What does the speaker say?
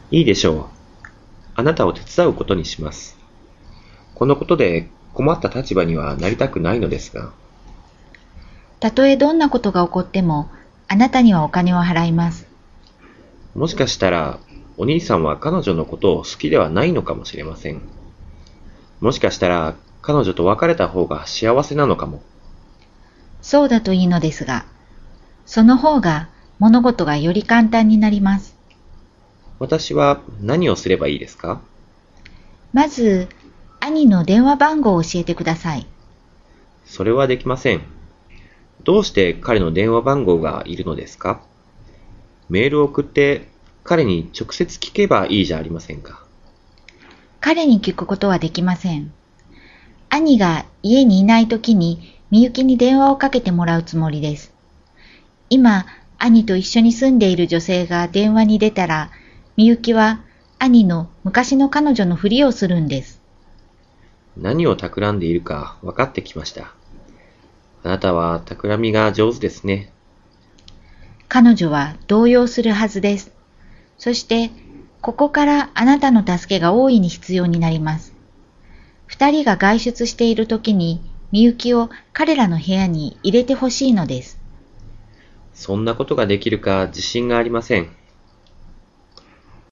いいでしょう。あなたを手伝うことにします。このことで困った立場にはなりたくないのですが。 たとえどんなことが起こっても、あなたにはお金を払います。 もしかしたら、お兄さんは彼女のことを好きではないのかもしれません。もしかしたら、彼女と別れた方が幸せなのかも。 そうだといいのですが、その方が物事がより簡単になります。 私は何をすればいいですか？ まず、兄の電話番号を教えてください。 それはできません。どうして彼の電話番号がいるのですか？メールを送って彼に直接聞けばいいじゃありませんか。 彼に聞くことはできません。兄が家にいないときにみゆきに電話をかけてもらうつもりです。今、兄と一緒に住んでいる女性が電話に出たら、みゆきは兄の昔の彼女のふりをするんです。 何を企んでいるか分かってきました。あなたは企みが上手ですね。 彼女は動揺するはずです。そして、ここからあなたの助けが大いに必要になります。二人が外出しているときに、みゆきを彼らの部屋に入れてほしいのです。 そんなことができるか自信がありません。